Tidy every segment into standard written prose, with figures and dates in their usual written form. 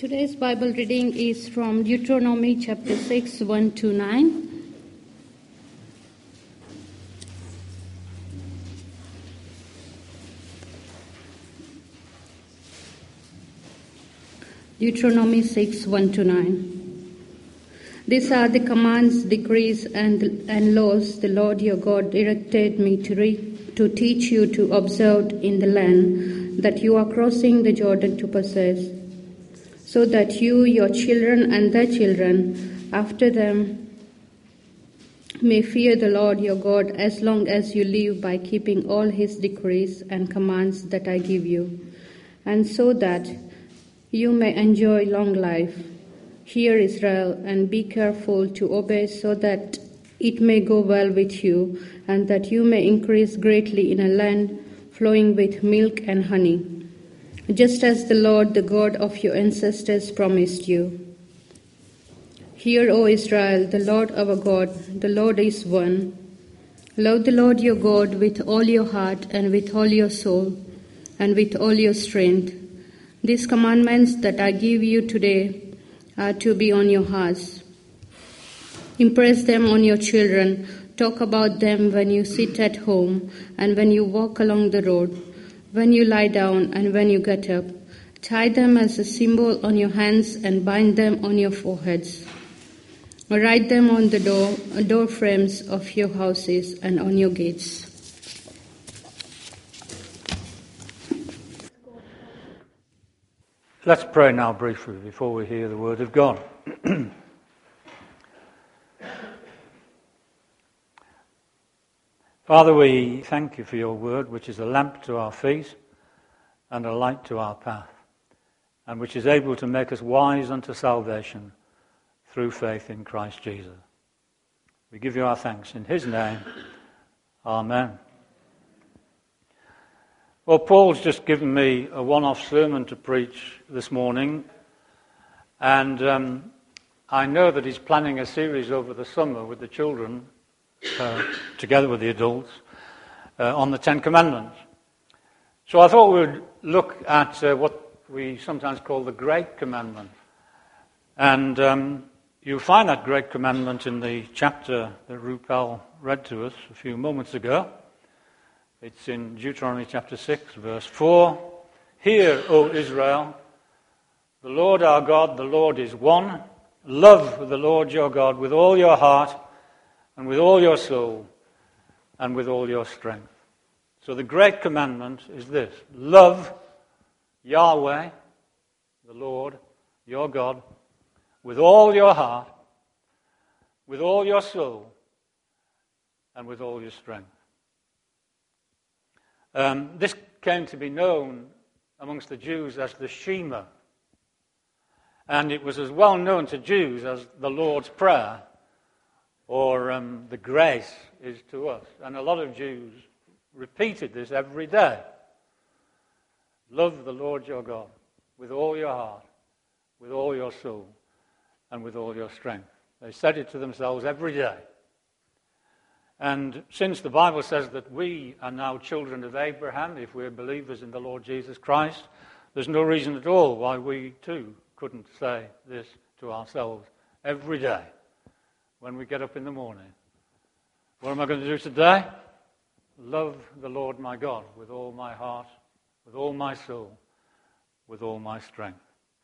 Today's Bible reading is from Deuteronomy chapter 6, 1 to 9. Deuteronomy 6, 1 to 9. These are the commands, decrees, and laws the Lord your God directed me to teach you to observe in the land that you are crossing the Jordan to possess, so that you, your children, and their children after them may fear the Lord your God as long as you live by keeping all his decrees and commands that I give you, and so that you may enjoy long life. Hear, Israel, and be careful to obey, so that it may go well with you, and that you may increase greatly in a land flowing with milk and honey, just as the Lord, the God of your ancestors, promised you. Hear, O Israel, the Lord our God, the Lord is one. Love the Lord your God with all your heart and with all your soul and with all your strength. These commandments that I give you today are to be on your hearts. Impress them on your children. Talk about them when you sit at home and when you walk along the road, when you lie down and when you get up. Tie them as a symbol on your hands and bind them on your foreheads. Write them on the door frames of your houses and on your gates. Let's pray now briefly before we hear the word of God. Father, we thank you for your word, which is a lamp to our feet and a light to our path, and which is able to make us wise unto salvation through faith in Christ Jesus. We give you our thanks in his name. Amen. Well, Paul's just given me a one-off sermon to preach this morning, and I know that he's planning a series over the summer with the children, together with the adults, on the Ten Commandments. So I thought we'd look at what we sometimes call the Great Commandment. And you'll find that Great Commandment in the chapter that Rupal read to us a few moments ago. It's in Deuteronomy chapter 6, verse 4. Hear, O Israel, the Lord our God, the Lord is one. Love the Lord your God with all your heart and with all your soul and with all your strength. So the great commandment is this: love Yahweh, the Lord, your God, with all your heart, with all your soul, and with all your strength. This came to be known amongst the Jews as the Shema, and it was as well known to Jews as the Lord's Prayer, or the grace is to us. And a lot of Jews repeated this every day. Love the Lord your God with all your heart, with all your soul, and with all your strength. They said it to themselves every day. And since the Bible says that we are now children of Abraham, if we're believers in the Lord Jesus Christ, there's no reason at all why we too couldn't say this to ourselves every day when we get up in the morning. What am I going to do today? Love the Lord my God with all my heart, with all my soul, with all my strength.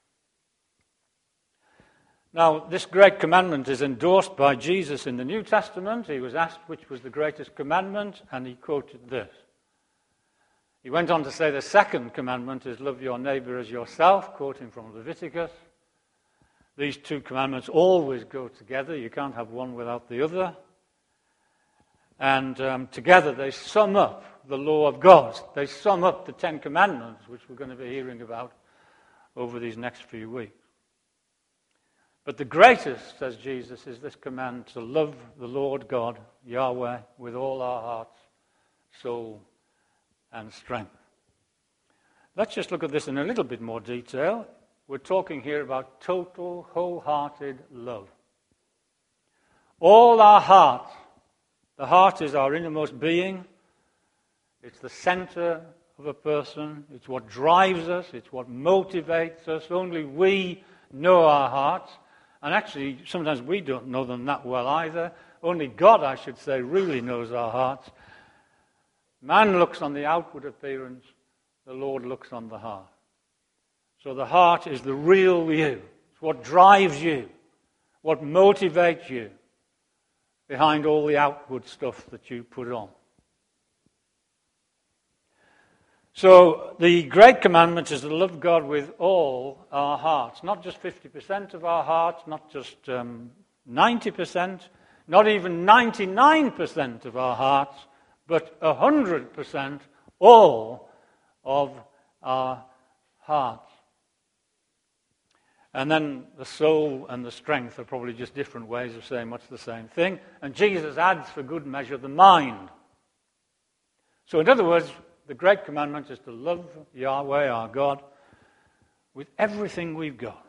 Now, this great commandment is endorsed by Jesus in the New Testament. He was asked which was the greatest commandment, and he quoted this. He went on to say the second commandment is love your neighbor as yourself, quoting from Leviticus. These two commandments always go together. You can't have one without the other. And together they sum up the law of God. They sum up the Ten Commandments, which we're going to be hearing about over these next few weeks. But the greatest, says Jesus, is this command to love the Lord God, Yahweh, with all our hearts, soul, and strength. Let's just look at this in a little bit more detail. We're talking here about total, wholehearted love. All our heart. The heart is our innermost being. It's the center of a person. It's what drives us. It's what motivates us. Only we know our hearts. And actually, sometimes we don't know them that well either. Only God, I should say, really knows our hearts. Man looks on the outward appearance. The Lord looks on the heart. So the heart is the real you. It's what drives you, what motivates you behind all the outward stuff that you put on. So the great commandment is to love God with all our hearts, not just 50% of our hearts, not just 90%, not even 99% of our hearts, but 100% all of our hearts. And then the soul and the strength are probably just different ways of saying much the same thing. And Jesus adds for good measure the mind. So in other words, the great commandment is to love Yahweh, our God, with everything we've got.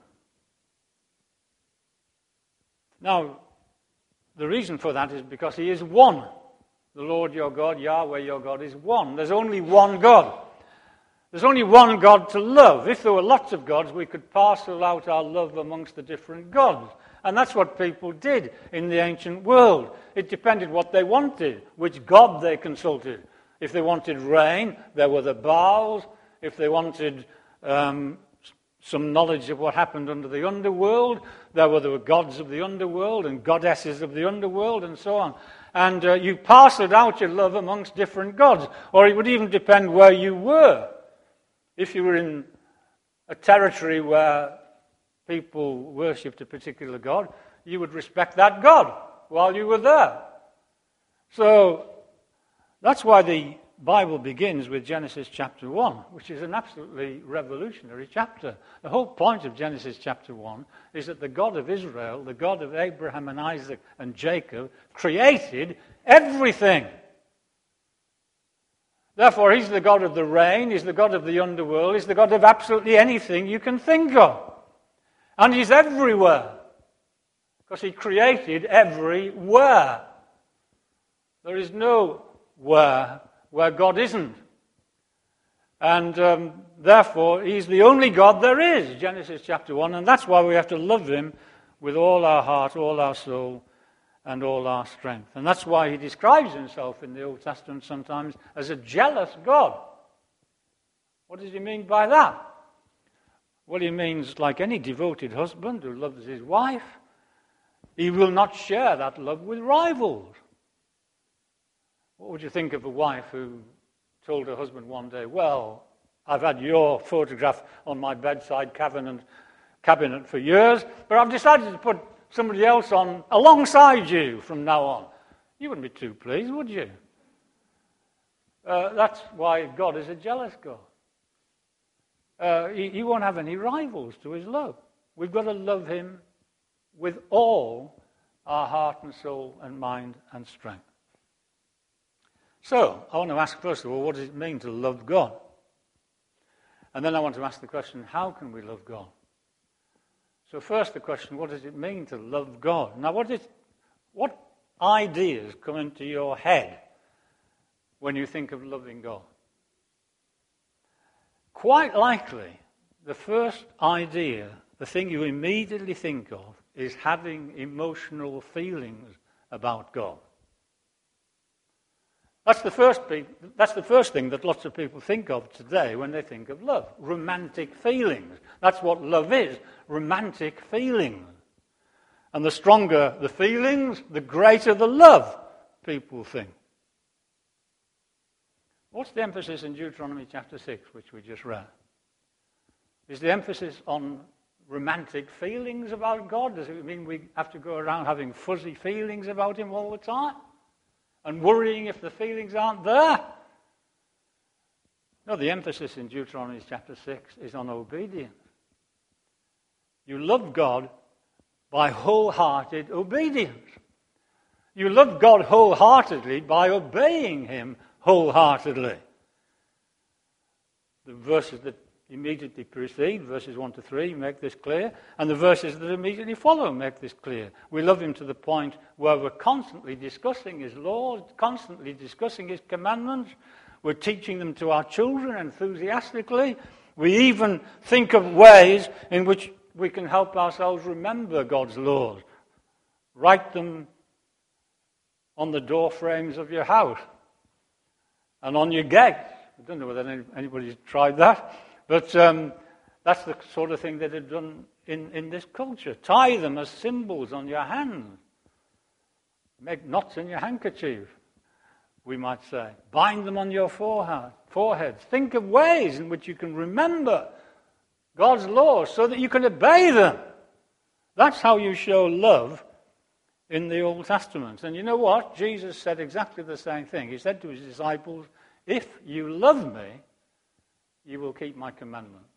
Now, the reason for that is because he is one. The Lord your God, Yahweh your God, is one. There's only one God. There's only one God to love. If there were lots of gods, we could parcel out our love amongst the different gods. And that's what people did in the ancient world. It depended what they wanted, which god they consulted. If they wanted rain, there were the Baals. If they wanted some knowledge of what happened under the underworld, there were the gods of the underworld and goddesses of the underworld and so on. And you parceled out your love amongst different gods. Or it would even depend where you were. If you were in a territory where people worshipped a particular god, you would respect that god while you were there. So that's why the Bible begins with Genesis chapter 1, which is an absolutely revolutionary chapter. The whole point of Genesis chapter 1 is that the God of Israel, the God of Abraham and Isaac and Jacob, created everything. Therefore, he's the God of the rain, he's the God of the underworld, he's the God of absolutely anything you can think of. And he's everywhere, because he created everywhere. There is no where God isn't. And therefore, he's the only God there is, Genesis chapter 1, and that's why we have to love him with all our heart, all our soul, and all our strength. And that's why he describes himself in the Old Testament sometimes as a jealous God. What does he mean by that? Well, he means, like any devoted husband who loves his wife, he will not share that love with rivals. What would you think of a wife who told her husband one day, well, I've had your photograph on my bedside cabinet for years, but I've decided to put somebody else on alongside you from now on. You wouldn't be too pleased, would you? That's why God is a jealous God. He won't have any rivals to his love. We've got to love him with all our heart and soul and mind and strength. So, I want to ask first of all, what does it mean to love God? And then I want to ask the question, how can we love God? So first the question, what does it mean to love God? Now what ideas come into your head when you think of loving God? Quite likely, the first idea, the thing you immediately think of, is having emotional feelings about God. That's the first thing that lots of people think of today when they think of love. Romantic feelings. That's what love is. Romantic feelings. And the stronger the feelings, the greater the love, people think. What's the emphasis in Deuteronomy chapter 6, which we just read? Is the emphasis on romantic feelings about God? Does it mean we have to go around having fuzzy feelings about him all the time? And worrying if the feelings aren't there? No, the emphasis in Deuteronomy chapter 6 is on obedience. You love God by wholehearted obedience. You love God wholeheartedly by obeying him wholeheartedly. The verses that immediately precede, verses 1 to 3, make this clear, and the verses that immediately follow make this clear. We love him to the point where we're constantly discussing his laws, constantly discussing his commandments. We're teaching them to our children enthusiastically. We even think of ways in which we can help ourselves remember God's laws. Write them on the door frames of your house and on your gates. I don't know whether anybody's tried that, but that's the sort of thing that they've done in this culture. Tie them as symbols on your hands. Make knots in your handkerchief, we might say. Bind them on your foreheads. Think of ways in which you can remember God's laws so that you can obey them. That's how you show love in the Old Testament. And you know what? Jesus said exactly the same thing. He said to his disciples, if you love me, you will keep my commandments.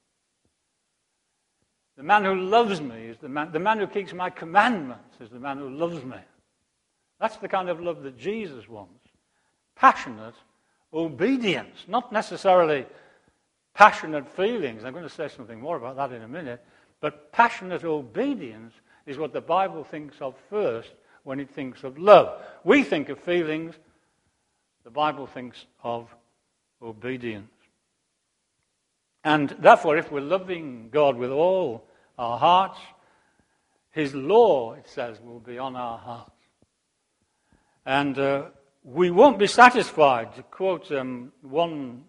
The man who loves me is the man who keeps my commandments is the man who loves me. That's the kind of love that Jesus wants. Passionate obedience, not necessarily passionate feelings. I'm going to say something more about that in a minute. But passionate obedience is what the Bible thinks of first when it thinks of love. We think of feelings. The Bible thinks of obedience. And therefore, if we're loving God with all our hearts, his law, it says, will be on our hearts. And we won't be satisfied, to quote one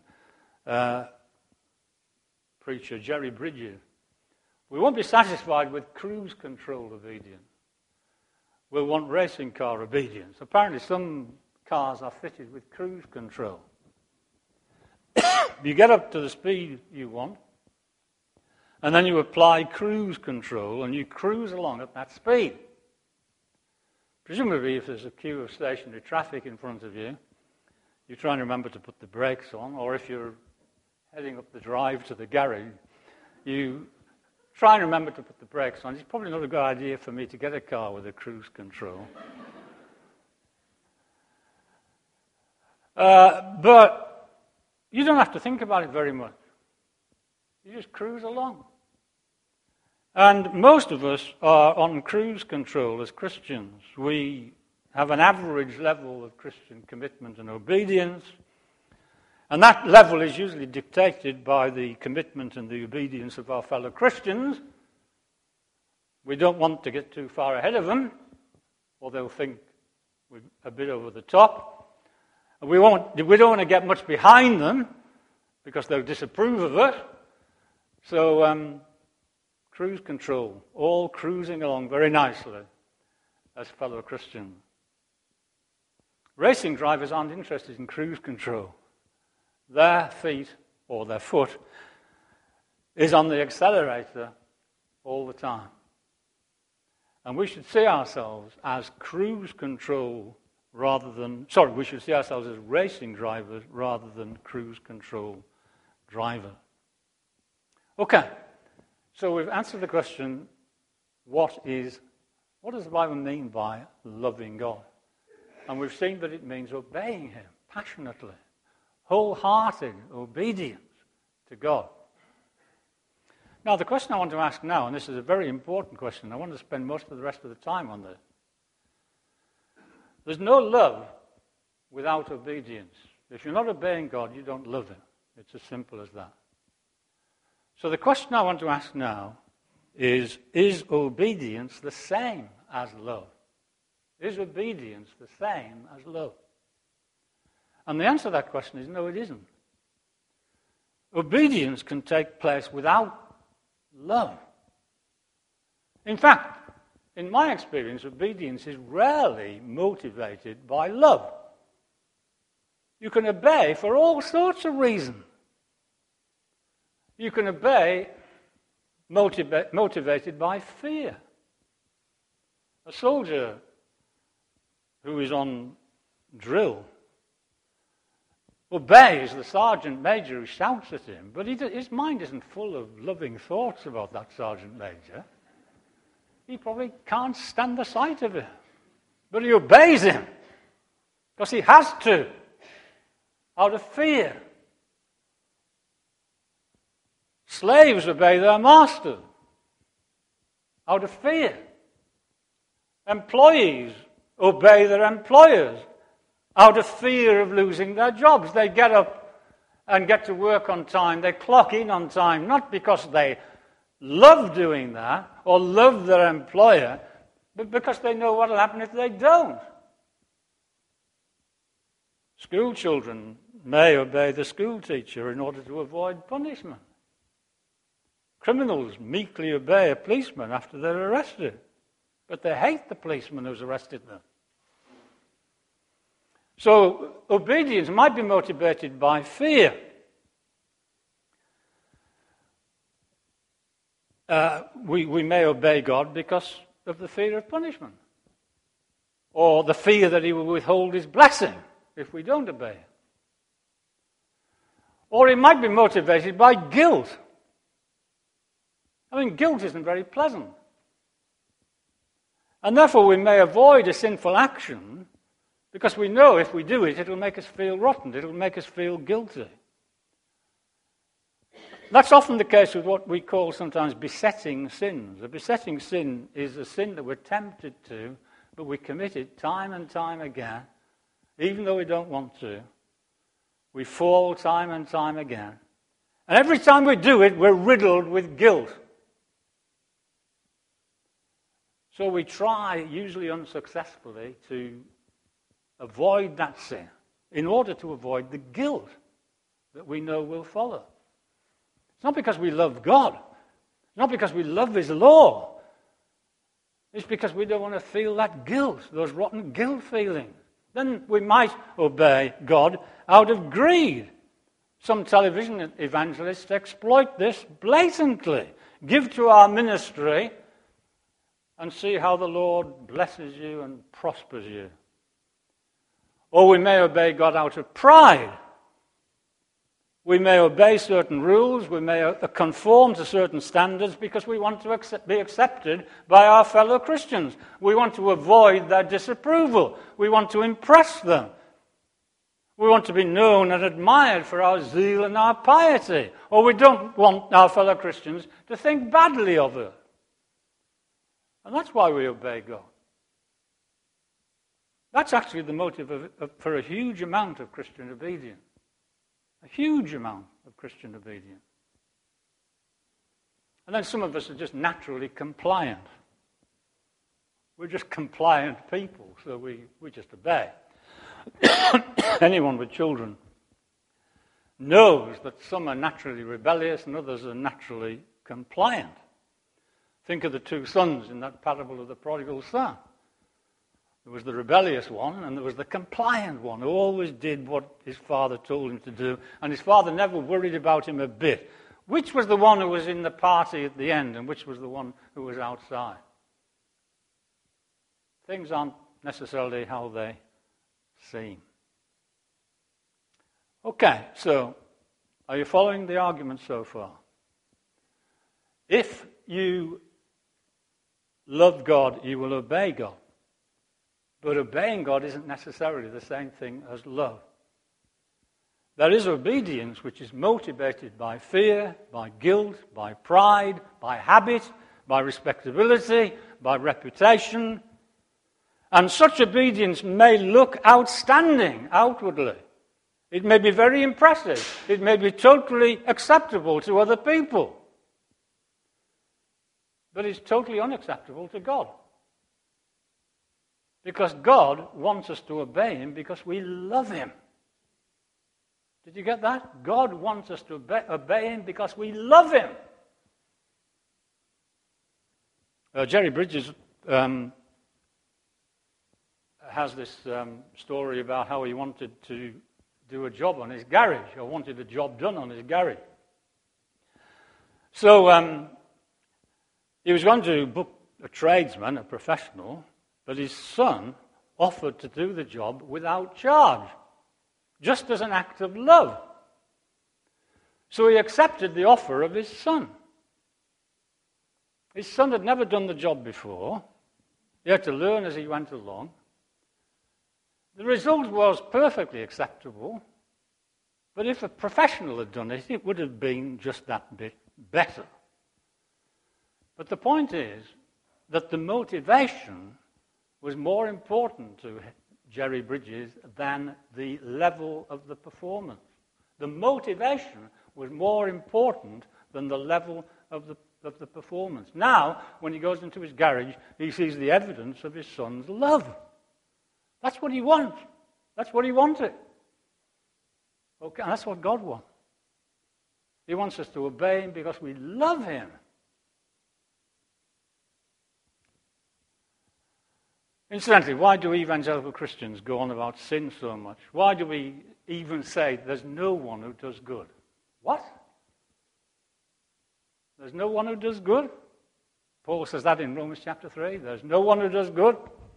preacher, Jerry Bridges, we won't be satisfied with cruise control obedience. We'll want racing car obedience. Apparently some cars are fitted with cruise control. You get up to the speed you want, and then you apply cruise control, and you cruise along at that speed. Presumably, if there's a queue of stationary traffic in front of you, you try and remember to put the brakes on, or if you're heading up the drive to the garage, you try and remember to put the brakes on. It's probably not a good idea for me to get a car with a cruise control. But you don't have to think about it very much. You just cruise along. And most of us are on cruise control as Christians. We have an average level of Christian commitment and obedience. And that level is usually dictated by the commitment and the obedience of our fellow Christians. We don't want to get too far ahead of them, or they'll think we're a bit over the top. And we don't want to get much behind them, because they'll disapprove of it. So, cruise control, all cruising along very nicely as fellow Christians. Racing drivers aren't interested in cruise control. Their feet, or their foot, is on the accelerator all the time. And we should see ourselves as cruise control we should see ourselves as racing drivers rather than cruise control drivers. Okay, so we've answered the question, what does the Bible mean by loving God? And we've seen that it means obeying him passionately, wholehearted obedience to God. Now, the question I want to ask now, and this is a very important question, I want to spend most of the rest of the time on this. There's no love without obedience. If you're not obeying God, you don't love him. It's as simple as that. So the question I want to ask now is obedience the same as love? Is obedience the same as love? And the answer to that question is no, it isn't. Obedience can take place without love. In fact, in my experience, obedience is rarely motivated by love. You can obey for all sorts of reasons. You can obey motivated by fear. A soldier who is on drill obeys the sergeant major who shouts at him, but his mind isn't full of loving thoughts about that sergeant major. He probably can't stand the sight of it. But he obeys him because he has to, out of fear. Slaves obey their master out of fear. Employees obey their employers out of fear of losing their jobs. They get up and get to work on time. They clock in on time, not because they love doing that or love their employer, but because they know what will happen if they don't. School children may obey the school teacher in order to avoid punishment. Criminals meekly obey a policeman after they're arrested, but they hate the policeman who's arrested them. So obedience might be motivated by fear. We may obey God because of the fear of punishment, or the fear that he will withhold his blessing if we don't obey. Or it might be motivated by guilt. I mean, guilt isn't very pleasant. And therefore we may avoid a sinful action because we know if we do it, it'll make us feel rotten, it'll make us feel guilty. That's often the case with what we call sometimes besetting sins. A besetting sin is a sin that we're tempted to, but we commit it time and time again, even though we don't want to. We fall time and time again. And every time we do it, we're riddled with guilt. So we try, usually unsuccessfully, to avoid that sin in order to avoid the guilt that we know will follow. It's not because we love God. It's not because we love his law. It's because we don't want to feel that guilt, those rotten guilt feelings. Then we might obey God out of greed. Some television evangelists exploit this blatantly. Give to our ministry and see how the Lord blesses you and prospers you. Or we may obey God out of pride. We may obey certain rules, we may conform to certain standards because we want to be accepted by our fellow Christians. We want to avoid their disapproval. We want to impress them. We want to be known and admired for our zeal and our piety. Or we don't want our fellow Christians to think badly of us. And that's why we obey God. That's actually the motive for a huge amount of Christian obedience. A huge amount of Christian obedience. And then some of us are just naturally compliant. We're just compliant people, so we just obey. Anyone with children knows that some are naturally rebellious and others are naturally compliant. Think of the two sons in that parable of the prodigal son. There was the rebellious one and there was the compliant one who always did what his father told him to do, and his father never worried about him a bit. Which was the one who was in the party at the end and which was the one who was outside? Things aren't necessarily how they seem. Okay, so are you following the argument so far? If you love God, you will obey God. But obeying God isn't necessarily the same thing as love. There is obedience which is motivated by fear, by guilt, by pride, by habit, by respectability, by reputation. And such obedience may look outstanding outwardly. It may be very impressive. It may be totally acceptable to other people. But it's totally unacceptable to God. Because God wants us to obey him because we love him. Did you get that? God wants us to obey him because we love him. Jerry Bridges has this story about how he wanted to do a job on his garage, or wanted a job done on his garage. So he was going to book a tradesman, a professional, but his son offered to do the job without charge, just as an act of love. So he accepted the offer of his son. His son had never done the job before. He had to learn as he went along. The result was perfectly acceptable, but if a professional had done it, it would have been just that bit better. But the point is that the motivation was more important to Jerry Bridges than the level of the performance. The motivation was more important than the level of the performance. Now, when he goes into his garage, he sees the evidence of his son's love. That's what he wants. That's what he wanted. Okay, and that's what God wants. He wants us to obey him because we love him. Incidentally, why do evangelical Christians go on about sin so much? Why do we even say there's no one who does good? What? There's no one who does good? Paul says that in Romans chapter 3. There's no one who does good.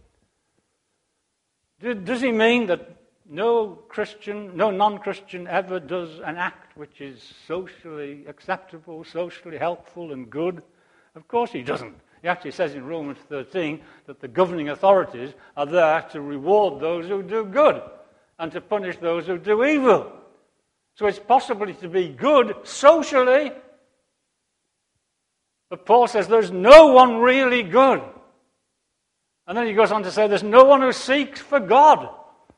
Does he mean that no non-Christian ever does an act which is socially acceptable, socially helpful and good? Of course he doesn't. He actually says in Romans 13 that the governing authorities are there to reward those who do good and to punish those who do evil. So it's possible to be good socially, but Paul says there's no one really good. And then he goes on to say there's no one who seeks for God.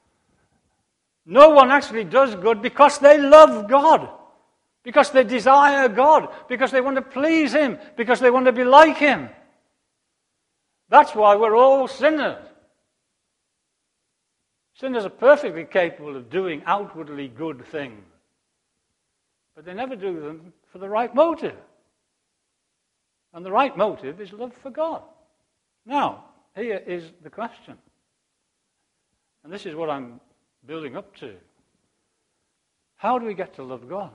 No one actually does good because they love God, because they desire God, because they want to please him, because they want to be like him. That's why we're all sinners. Sinners are perfectly capable of doing outwardly good things, but they never do them for the right motive. And the right motive is love for God. Now, here is the question. And this is what I'm building up to. How do we get to love God?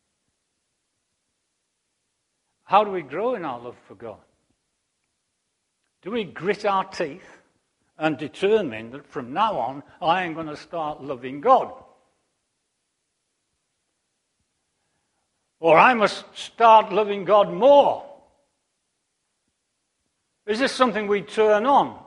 How do we grow in our love for God? Do we grit our teeth and determine that from now on I am going to start loving God? Or I must start loving God more? Is this something we turn on?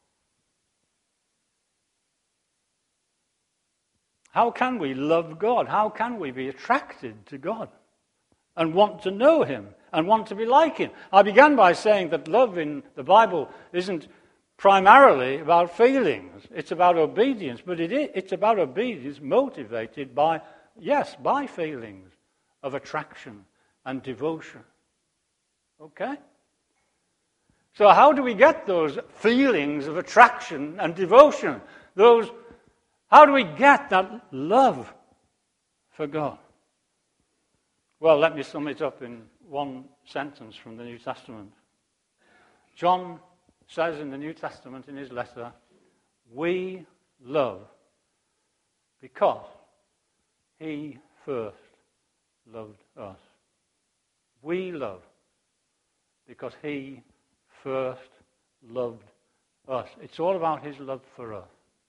How can we love God? How can we be attracted to God and want to know him and want to be like him? I began by saying that love in the Bible isn't primarily about feelings. It's about obedience, but it's about obedience motivated by feelings of attraction and devotion. Okay? So how do we get those feelings of attraction and devotion? How do we get that love for God? Well, let me sum it up in one sentence from the New Testament. John says in the New Testament in his letter, we love because he first loved us. We love because he first loved us. It's all about his love for us.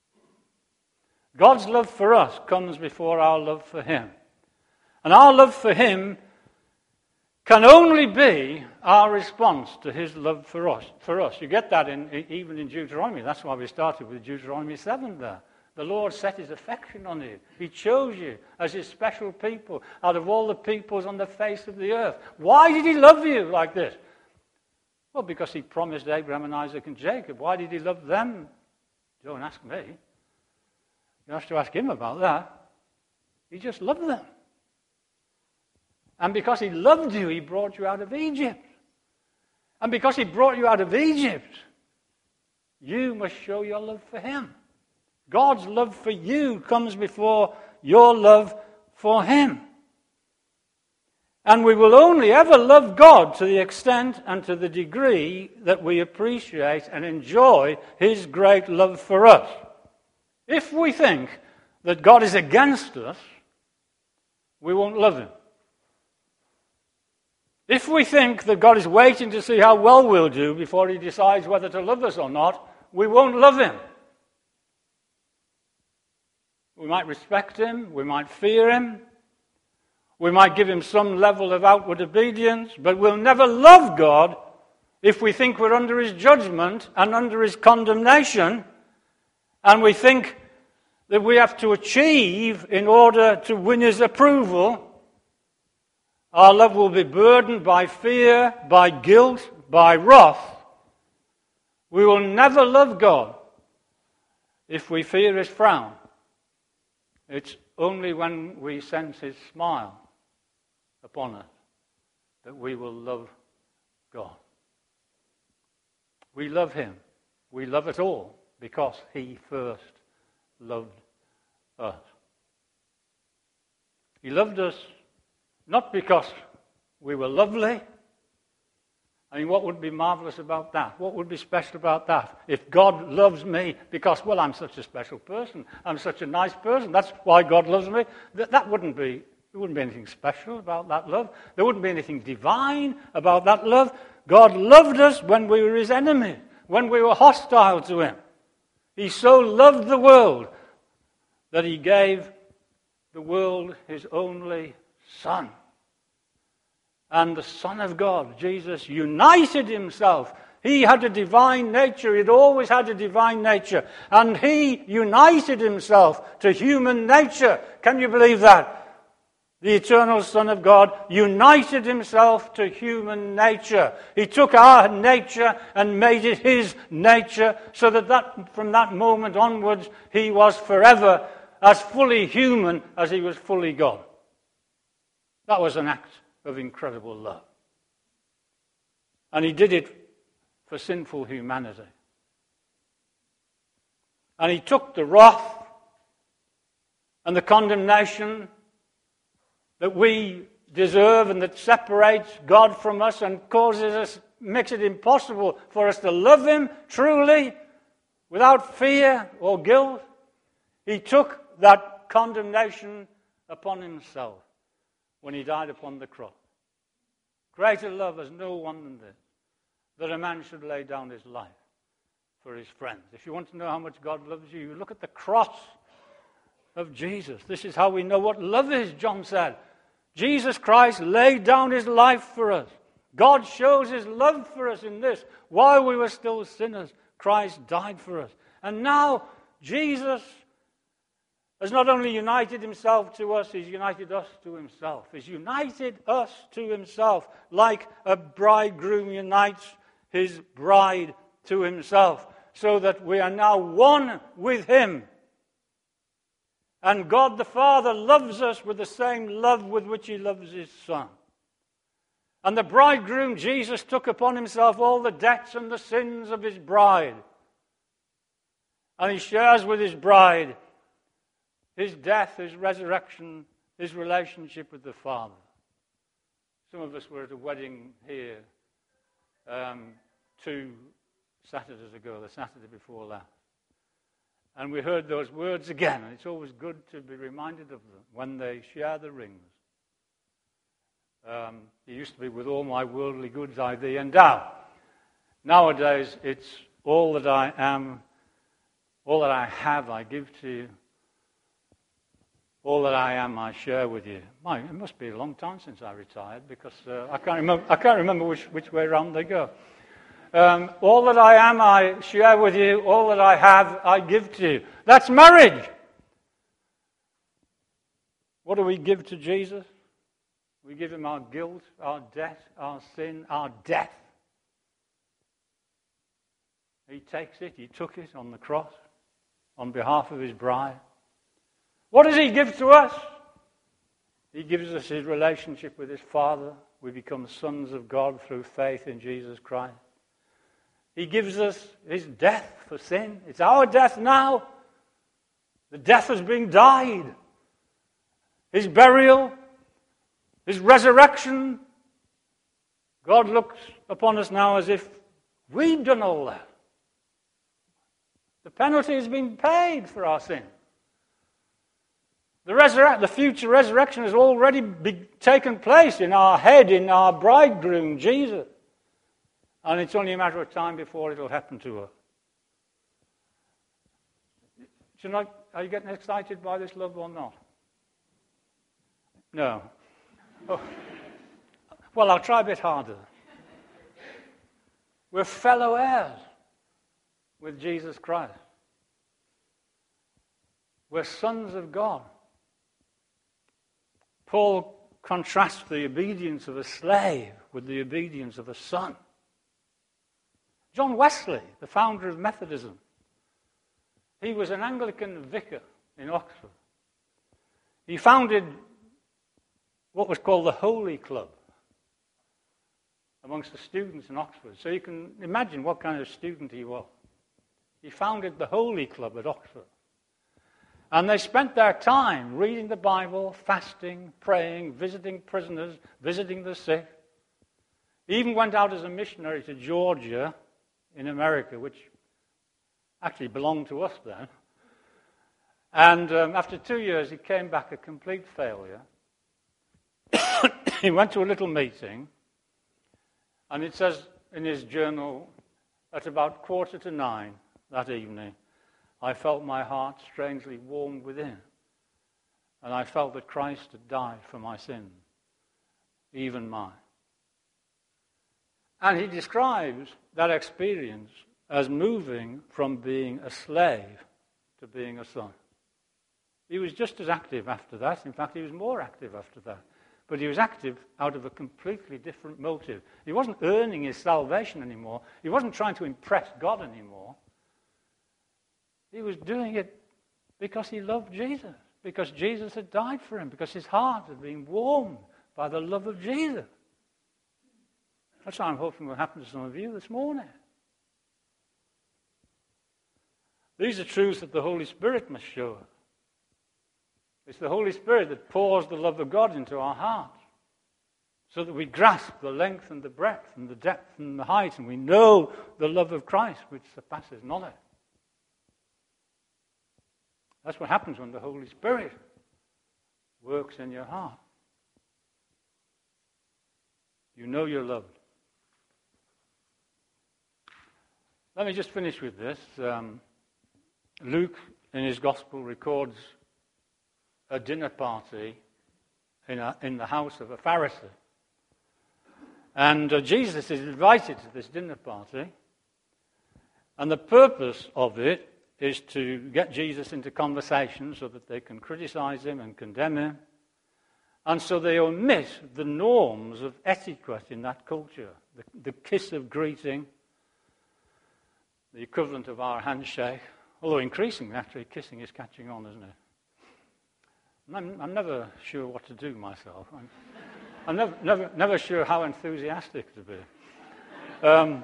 God's love for us comes before our love for him. And our love for him can only be our response to his love for us. You get that even in Deuteronomy. That's why we started with Deuteronomy 7 there. The Lord set his affection on you. He chose you as his special people out of all the peoples on the face of the earth. Why did he love you like this? Well, because he promised Abraham and Isaac and Jacob. Why did he love them? Don't ask me. You have to ask him about that. He just loved them. And because he loved you, he brought you out of Egypt. And because he brought you out of Egypt, you must show your love for him. God's love for you comes before your love for him. And we will only ever love God to the extent and to the degree that we appreciate and enjoy his great love for us. If we think that God is against us, we won't love him. If we think that God is waiting to see how well we'll do before he decides whether to love us or not, we won't love him. We might respect him, we might fear him, we might give him some level of outward obedience, but we'll never love God if we think we're under his judgment and under his condemnation, and we think that we have to achieve in order to win his approval. Our love will be burdened by fear, by guilt, by wrath. We will never love God if we fear his frown. It's only when we sense his smile upon us that we will love God. We love him. We love it all because he first loved us. He loved us not because we were lovely. I mean, what would be marvelous about that? What would be special about that? If God loves me because, well, I'm such a special person. I'm such a nice person. That's why God loves me. That wouldn't be, there wouldn't be anything special about that love. There wouldn't be anything divine about that love. God loved us when we were his enemy, when we were hostile to him. He so loved the world that he gave the world his only Son. And the Son of God, Jesus, united himself. He had a divine nature. He'd always had a divine nature. And he united himself to human nature. Can you believe that? The eternal Son of God united himself to human nature. He took our nature and made it his nature, so that from that moment onwards he was forever as fully human as he was fully God. That was an act of incredible love. And he did it for sinful humanity. And he took the wrath and the condemnation that we deserve and that separates God from us and makes it impossible for us to love him truly without fear or guilt. He took that condemnation upon himself when he died upon the cross. Greater love has no one than this, that a man should lay down his life for his friends. If you want to know how much God loves you, you look at the cross of Jesus. This is how we know what love is, John said. Jesus Christ laid down his life for us. God shows his love for us in this. While we were still sinners, Christ died for us. And now Jesus has not only united himself to us, he's united us to himself. He's united us to himself like a bridegroom unites his bride to himself, so that we are now one with him. And God the Father loves us with the same love with which he loves his Son. And the bridegroom, Jesus, took upon himself all the debts and the sins of his bride. And he shares with his bride his death, his resurrection, his relationship with the Father. Some of us were at a wedding here 2 Saturdays ago, the Saturday before last. And we heard those words again, and it's always good to be reminded of them when they share the rings. It used to be, with all my worldly goods I thee endow. Nowadays, it's all that I am, all that I have I give to you. All that I am, I share with you. It must be a long time since I retired, because I can't remember which way around they go. All that I am, I share with you. All that I have, I give to you. That's marriage. What do we give to Jesus? We give him our guilt, our debt, our sin, our death. He takes it. He took it on the cross on behalf of his bride. What does he give to us? He gives us his relationship with his Father. We become sons of God through faith in Jesus Christ. He gives us his death for sin. It's our death now. The death has been died. His burial, his resurrection. God looks upon us now as if we'd done all that. The penalty has been paid for our sin. The future resurrection has already taken place in our head, in our bridegroom, Jesus. And it's only a matter of time before it'll happen to us. Are you getting excited by this love or not? No. Oh. Well, I'll try a bit harder. We're fellow heirs with Jesus Christ. We're sons of God. Paul contrasts the obedience of a slave with the obedience of a son. John Wesley, the founder of Methodism, he was an Anglican vicar in Oxford. he founded what was called the Holy Club amongst the students in Oxford. So you can imagine what kind of student he was. He founded the Holy Club at Oxford. And they spent their time reading the Bible, fasting, praying, visiting prisoners, visiting the sick. He even went out as a missionary to Georgia in America, which actually belonged to us then. And after 2 years, he came back a complete failure. He went to a little meeting, and it says in his journal, at about 8:45 that evening, I felt my heart strangely warmed within, and I felt that Christ had died for my sins, even mine. And he describes that experience as moving from being a slave to being a son. He was just as active after that. In fact, he was more active after that. But he was active out of a completely different motive. He wasn't earning his salvation anymore. He wasn't trying to impress God anymore. He was doing it because he loved Jesus, because Jesus had died for him, because his heart had been warmed by the love of Jesus. That's what I'm hoping will happen to some of you this morning. These are truths that the Holy Spirit must show us. It's the Holy Spirit that pours the love of God into our hearts so that we grasp the length and the breadth and the depth and the height, and we know the love of Christ which surpasses knowledge. That's what happens when the Holy Spirit works in your heart. You know you're loved. Let me just finish with this. Luke, in his Gospel, records a dinner party in the house of a Pharisee. And Jesus is invited to this dinner party. And the purpose of it is to get Jesus into conversation so that they can criticize him and condemn him. And so they omit the norms of etiquette in that culture. The kiss of greeting, the equivalent of our handshake. Although increasingly, actually, kissing is catching on, isn't it? I'm never sure what to do myself. I'm never sure how enthusiastic to be.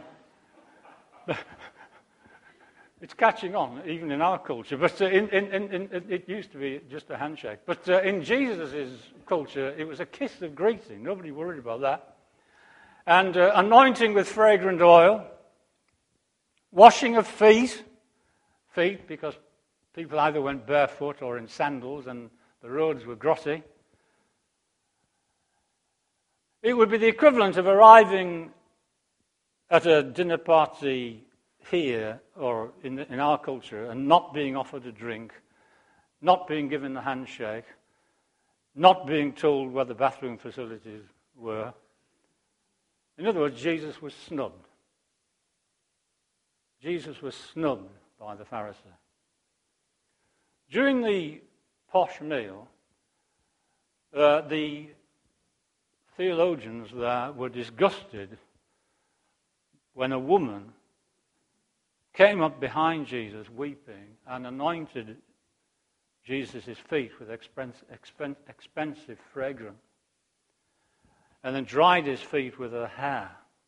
It's catching on, even in our culture. But it used to be just a handshake. But in Jesus' culture, it was a kiss of greeting. Nobody worried about that. And anointing with fragrant oil, washing of feet because people either went barefoot or in sandals, and the roads were grotty. It would be the equivalent of arriving at a dinner party here or in our culture and not being offered a drink, not being given the handshake, not being told where the bathroom facilities were. In other words, Jesus was snubbed. Jesus was snubbed by the Pharisee. During the posh meal, the theologians there were disgusted when a woman came up behind Jesus weeping and anointed Jesus' feet with expensive fragrance and then dried his feet with her hair.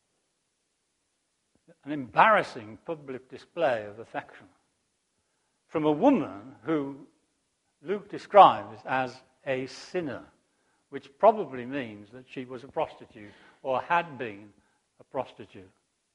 An embarrassing public display of affection from a woman who Luke describes as a sinner, which probably means that she was a prostitute or had been a prostitute.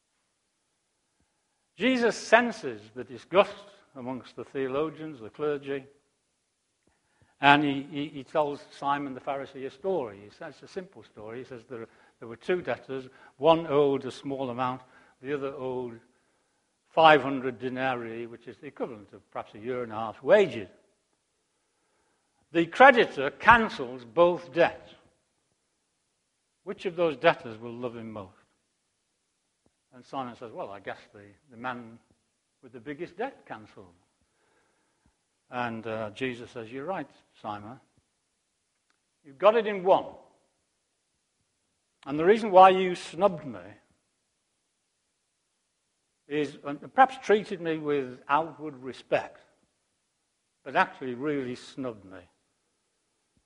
Jesus senses the disgust amongst the theologians, the clergy, and he tells Simon the Pharisee a story. He says a simple story. He says there were two debtors. One owed a small amount, the other owed 500 denarii, which is the equivalent of perhaps a year and a half's wages. The creditor cancels both debts. Which of those debtors will love him most? And Simon says, well, I guess the man with the biggest debt cancelled. And Jesus says, you're right, Simon. You've got it in one. And the reason why you snubbed me is, perhaps treated me with outward respect, but actually really snubbed me,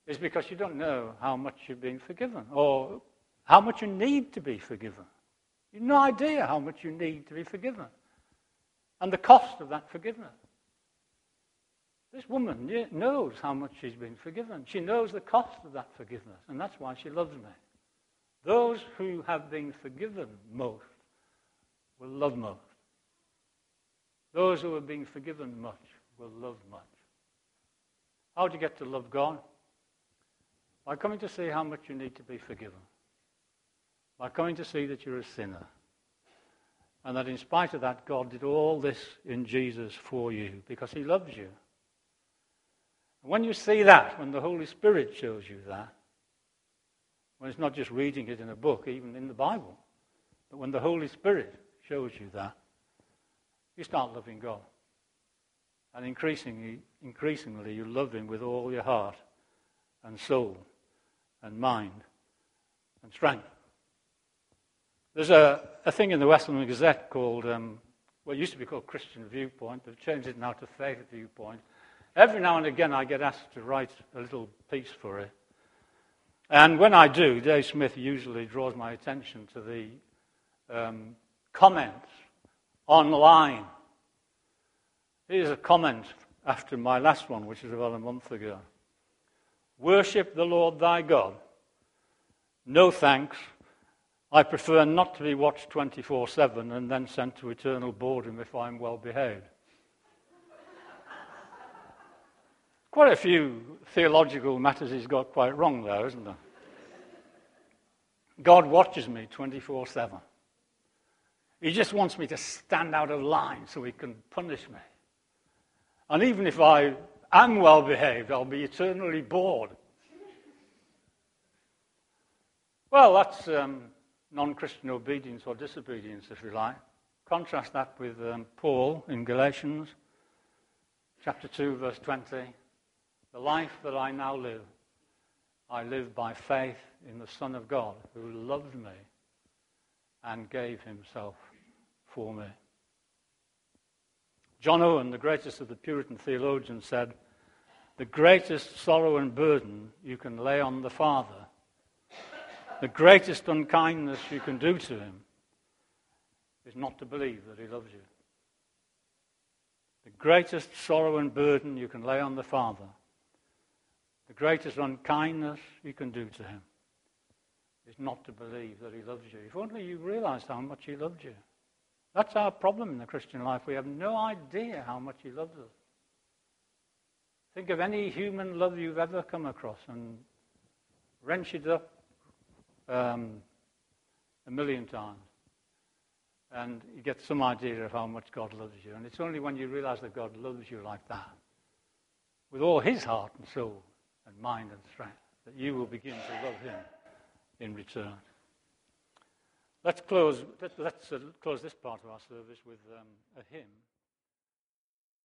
is because you don't know how much you've been forgiven or how much you need to be forgiven. You've no idea how much you need to be forgiven and the cost of that forgiveness. This woman knows how much she's been forgiven. She knows the cost of that forgiveness, and that's why she loves me. Those who have been forgiven most will love most. Those who have been forgiven much will love much. How do you get to love God? By coming to see how much you need to be forgiven. By coming to see that you're a sinner. And that in spite of that, God did all this in Jesus for you because he loves you. And when you see that, when the Holy Spirit shows you that, when it's not just reading it in a book, even in the Bible, but when the Holy Spirit shows you that, you start loving God. And increasingly you love him with all your heart and soul and mind and strength. There's a thing in the Westminster Gazette called, what used to be called Christian Viewpoint. They've changed it now to Faith Viewpoint. Every now and again I get asked to write a little piece for it. And when I do, Dave Smith usually draws my attention to the comments online. Here's a comment after my last one, which is about a month ago. Worship the Lord thy God. No thanks. I prefer not to be watched 24/7 and then sent to eternal boredom if I'm well behaved. Quite a few theological matters he's got quite wrong there, isn't there? God watches me 24/7. He just wants me to stand out of line so he can punish me. And even if I am well behaved, I'll be eternally bored. Well, that's non-Christian obedience or disobedience, if you like. Contrast that with Paul in Galatians chapter 2, verse 20. The life that I now live, I live by faith in the Son of God who loved me and gave himself for me. John Owen, the greatest of the Puritan theologians, said, the greatest sorrow and burden you can lay on the Father, the greatest unkindness you can do to him, is not to believe that he loves you. The greatest sorrow and burden you can lay on the Father, the greatest unkindness you can do to him, is not to believe that he loves you. If only you realized how much he loved you. That's our problem in the Christian life. We have no idea how much he loves us. Think of any human love you've ever come across and wrench it up a million times. And you get some idea of how much God loves you. And it's only when you realize that God loves you like that, with all his heart and soul and mind and strength, that you will begin to love him in return. Let's close this part of our service with a hymn.